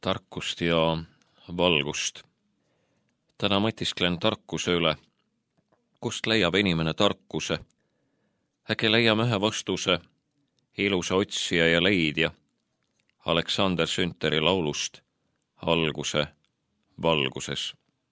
tarkust ja valgust. Täna mõtisklen tarkuse üle. Kust leiab inimene tarkuse? Äkki leiame ühe vastuse ilusa otsija ja leidja Aleksander Sünteri laulust Alguse valguses.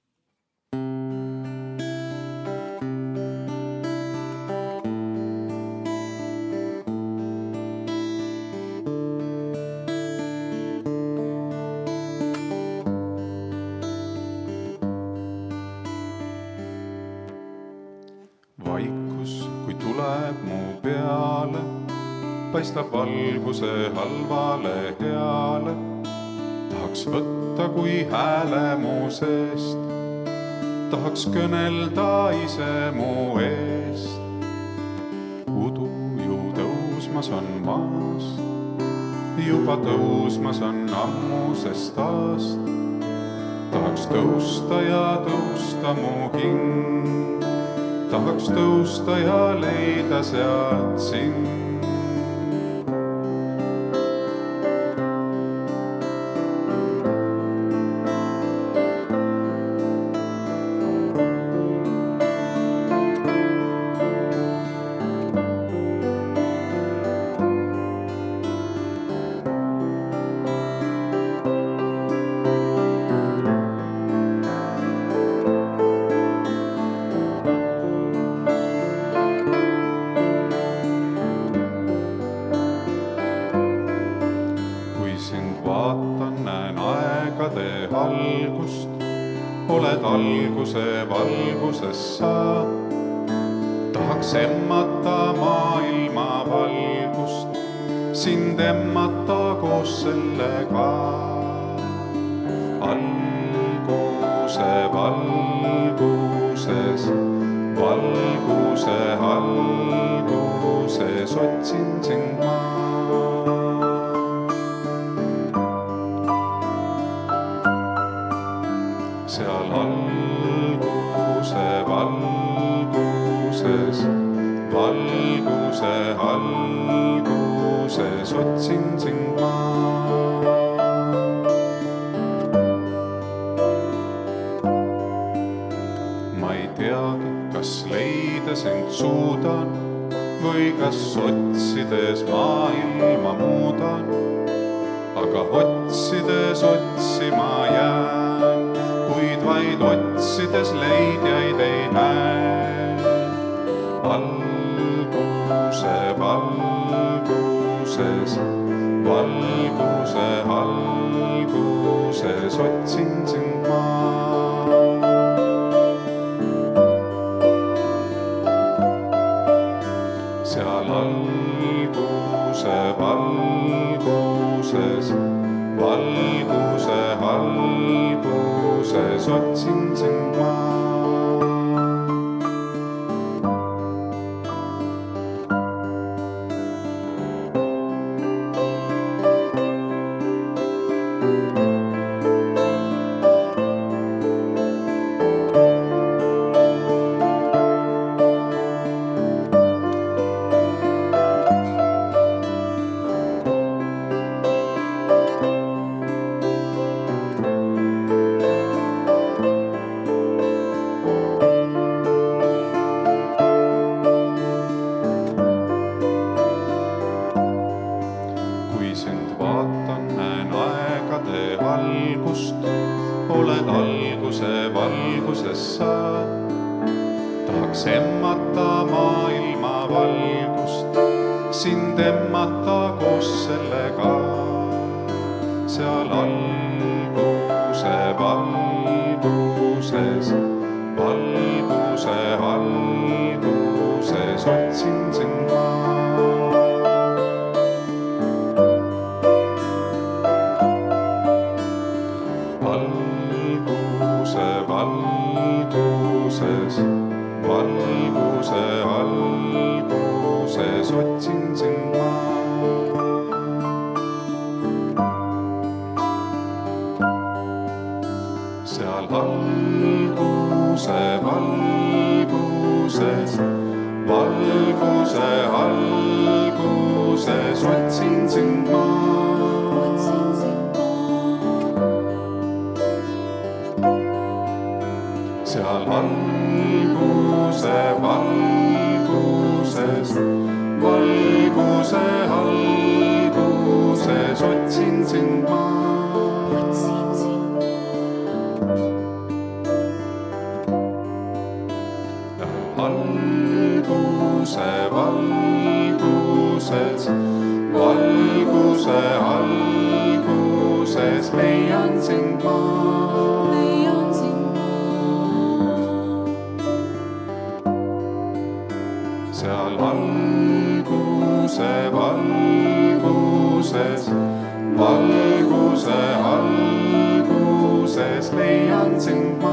Vaikus, kui tuleb mu peale, paistab valguse halvale heale. Tahaks võtta kui hääle mu seest, tahaks kõnelda ise mu eest. Udu ju tõusmas on maas, juba tõusmas on ammusest aast. Tahaks tõusta ja tõusta mu hing, tahaks tõusta ja leida sealt sind. Algust, oled alguse valguses sa. Tahaks emmata maailma valgust, sind emmata koos sellega. Alguse valguses, valguse alguses otsin sind ma. Seal alguse valguses, valguse alguses otsin sind ma. Ma ei teagi, kas leida sind suudan või kas otsides maailma muudan, aga otsides otsima jään, kuid vaid otsides leidjaid ei näe. Alguse valguses, valguse alguses otsin sind ma. Seal alguse valguses, valguse alguses otsin sind ma. Algust, oled alguse valguses sa. Tahaks emmata maailma valgust, sind emmata koos sellega. Seal alguse valguses, valguse alguses otsin sind ma. Alguse valguses, valguse alguses otsin sind ma. Seal alguse valguses, valguse alguses otsin sind ma. valguse valguses, valguse alguses otsin sind ma. Alguse valguses, valguse alguses leian sind ma. Seal alguse valguses, valguse alguses leian sind ma.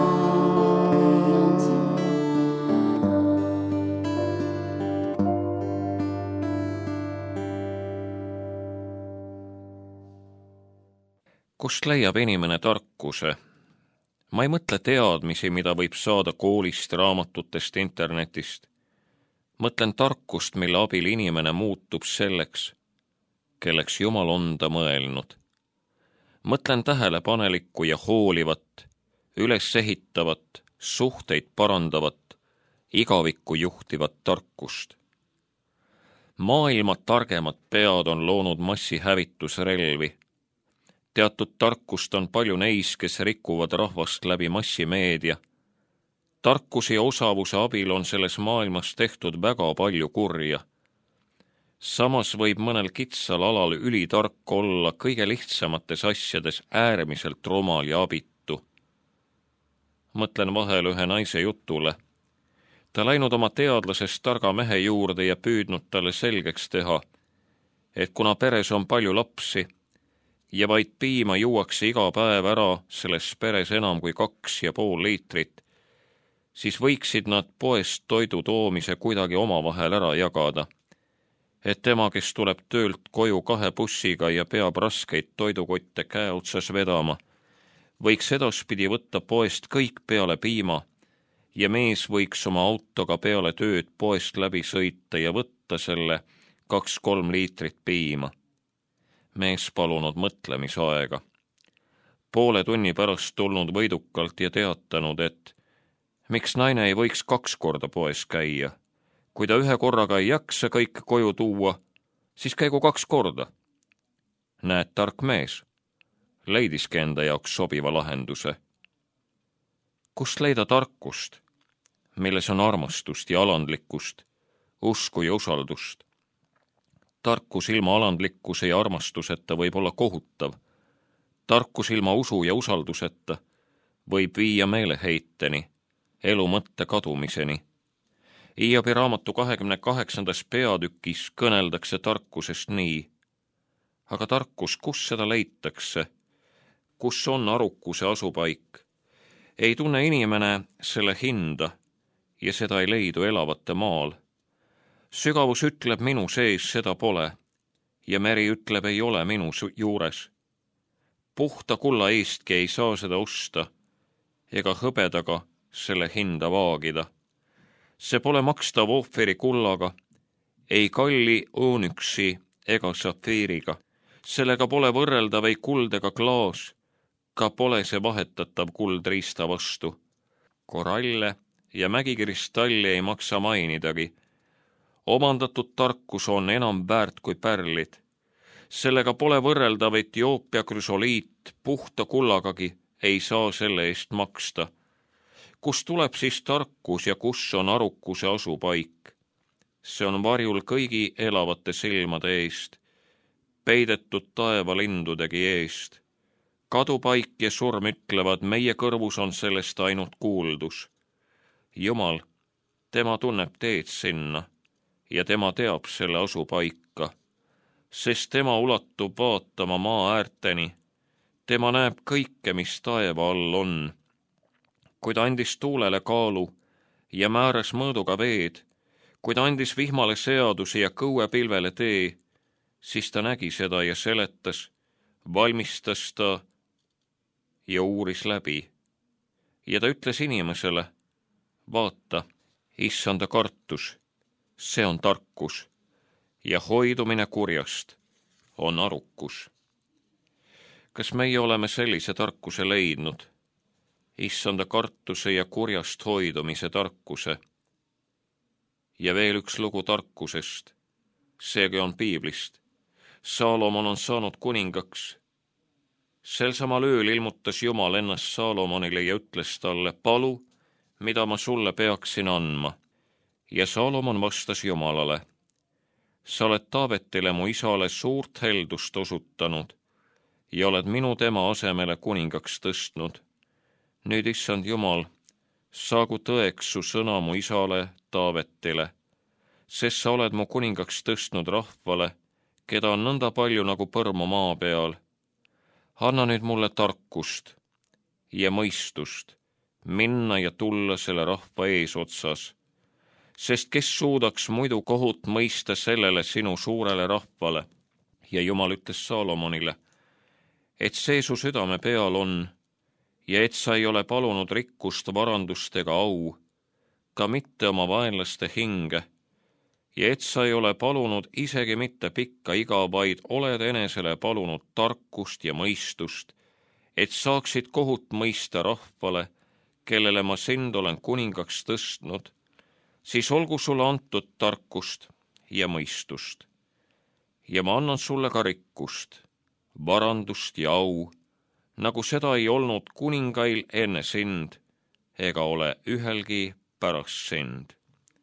Kust leiab inimene tarkuse? Ma ei mõtle teadmisi, mida võib saada koolist, raamatutest, internetist. Mõtlen tarkust, mille abil inimene muutub selleks, kelleks Jumal on ta mõelnud. Mõtlen tähelepanelikku ja hoolivat, üles ehitavat, suhteid parandavat, igavikku juhtivat tarkust. Maailma targemad pead on loonud massihävitusrelvi. Teatud tarkust on palju neis, kes rikuvad rahvast läbi massimeedia. Tarkuse ja osavuse abil on selles maailmas tehtud väga palju kurja. Samas võib mõnel kitsal alal ülitark olla kõige lihtsamates asjades äärmiselt rumal ja abitu. Mõtlen vahel ühe naise jutule. Ta läinud oma teadlasest targa mehe juurde ja püüdnud talle selgeks teha, et kuna peres on palju lapsi, ja vaid piima juuakse iga päev ära selles peres enam kui 2,5 liitrit, siis võiksid nad poest toidu toomise kuidagi omavahel ära jagada. Et tema, kes tuleb töölt koju 2 bussiga ja peab raskeid toidukotte käe otsas vedama, võiks edaspidi võtta poest kõik peale piima ja mees võiks oma autoga peale tööd poest läbi sõita ja võtta selle 2-3 liitrit piima. Mees palunud mõtlemisaega. Poole tunni pärast tulnud võidukalt ja teatanud, et miks naine ei võiks 2 korda poes käia. Kui ta 1 korraga ei jaksa kõike koju tuua, siis käigu 2 korda. Näed, tark mees. Leidiski enda jaoks sobiva lahenduse. Kust leida tarkust, milles on armastust ja alandlikkust, usku ja usaldust? Tarkus ilma alandlikkuse ja armastuseta võib olla kohutav. Tarkus ilma usu ja usalduseta võib viia meeleheiteni, elu mõtte kadumiseni. Hiobi raamatu 28. peatükis kõneldakse tarkusest nii. Aga tarkus, kus seda leitakse? Kus on arukuse asupaik? Ei tunne inimene selle hinda ja seda ei leidu elavate maal. Sügavus ütleb minu sees, seda pole, ja meri ütleb, ei ole minu juures. Puhta kulla eestki ei saa seda osta, ega hõbedaga selle hinda vaagida. See pole makstav ohveri kullaga, ei kalli oonüksi ega safiiriga. Sellega pole võrreldav ei kuld ega klaas, ka pole see vahetatav kuld riista vastu. Koralle ja mägikristalli ei maksa mainidagi. Omandatud tarkus on enam väärt kui pärlid. Sellega pole võrreldav Etioopia krüsoliit, puhta kullagagi ei saa selle eest maksta. Kus tuleb siis tarkus ja kus on arukuse asupaik? See on varjul kõigi elavate silmade eest, peidetud taevalindudegi eest. Kadupaik ja surm ütlevad, meie kõrvus on sellest ainult kuuldus. Jumal, tema tunneb teed sinna ja tema teab selle asupaika, sest tema ulatub vaatama maa äärteni. Tema näeb kõike, mis taeva all on. Kui ta andis tuulele kaalu ja määras mõõduga veed, kui ta andis vihmale seadusi ja kõuepilvele tee, siis ta nägi seda ja seletas, valmistas ta ja uuris läbi. Ja ta ütles inimesele, vaata, issanda kartus, see on tarkus ja hoidumine kurjast on arukus. Kas meie oleme sellise tarkuse leidnud? issanda kartuse ja kurjast hoidumise tarkuse. Ja veel üks lugu tarkusest, seegi on piiblist. Saalomon on saanud kuningaks. Sel samal ööl ilmutas Jumal ennast Saalomonile ja ütles talle, palu, mida ma sulle peaksin andma. Ja Saalomon vastas Jumalale, sa oled Taavetile, mu isale, suurt heldust osutanud ja oled minu tema asemele kuningaks tõstnud. Nüüd, issand Jumal, saagu tõeks su sõna mu isale Taavetile, sest sa oled mu kuningaks tõstnud rahvale, keda on nõnda palju nagu põrmu maa peal. Anna nüüd mulle tarkust ja mõistust minna ja tulla selle rahva eesotsas, sest kes suudaks muidu kohut mõista sellele sinu suurele rahvale. Ja Jumal ütles Saalomonile, et see su südame peal on ja et sa ei ole palunud rikkust, varandust ega au, ka mitte oma vaenlaste hinge, ja et sa ei ole palunud isegi mitte pikka iga, vaid oled enesele palunud tarkust ja mõistust, et saaksid kohut mõista rahvale, kellele ma sind olen kuningaks tõstnud, siis olgu sulle antud tarkust ja mõistust. Ja ma annan sulle ka rikkust, varandust ja au, nagu seda ei olnud kuningail enne sind, ega ole ühelgi pärast sind.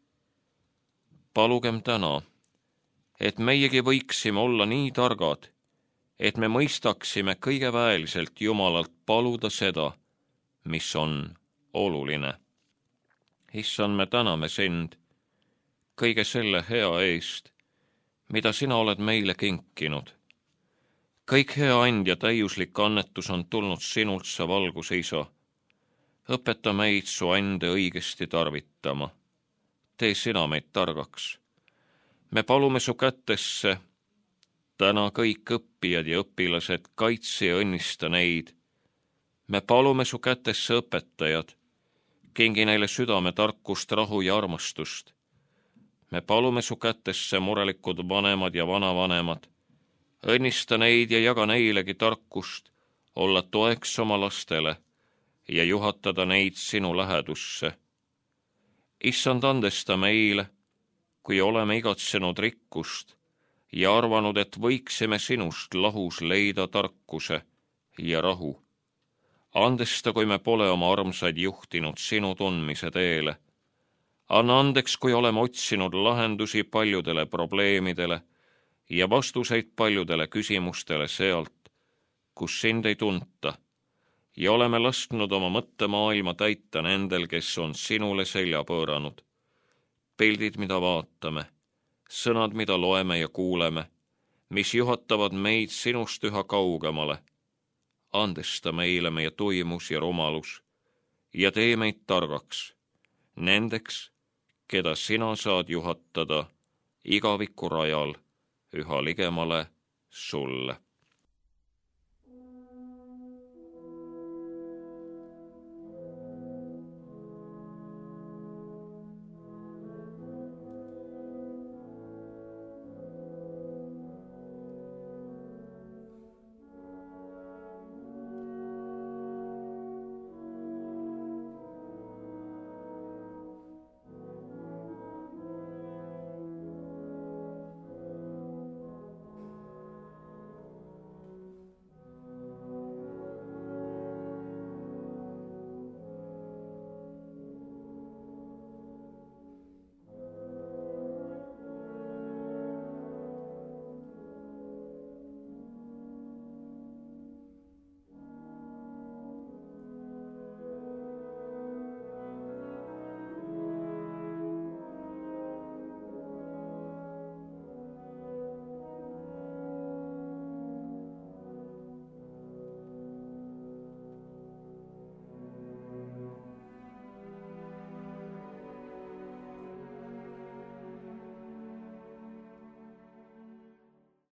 Palugem täna, et meiegi võiksime olla nii targad, et me mõistaksime kõigeväeliselt Jumalalt paluda seda, mis on oluline. Issand, me täname sind kõige selle hea eest, mida sina oled meile kinkinud. Kõik hea and ja täiuslik annetus on tulnud sinult, sa valguse isa. Õpeta meid su ande õigesti tarvitama. Tee sina meid targaks. Me palume su kätesse täna kõik õppijad ja õpilased, kaitse ja õnnista neid. Me palume su kätesse õpetajad, kingi neile südame tarkust, rahu ja armastust. Me palume su kätesse murelikud vanemad ja vanavanemad, õnnista neid ja jaga neilegi tarkust, olla toeks oma lastele ja juhatada neid sinu lähedusse. Issand, andesta meile, kui oleme igatsenud rikkust ja arvanud, et võiksime sinust lahus leida tarkuse ja rahu. Andesta, kui me pole oma armsaid juhtinud sinu tundmise teele. Anna andeks, kui oleme otsinud lahendusi paljudele probleemidele ja vastuseid paljudele küsimustele sealt, kus sind ei tunta, ja oleme lasknud oma mõttemaailma täita nendel, kes on sinule selja pööranud. Pildid, mida vaatame, sõnad, mida loeme ja kuuleme, mis juhatavad meid sinust üha kaugemale. Andesta meile meie tuimus ja rumalus ja tee meid targaks, nendeks, keda sina saad juhatada igaviku rajal üha ligemale sulle.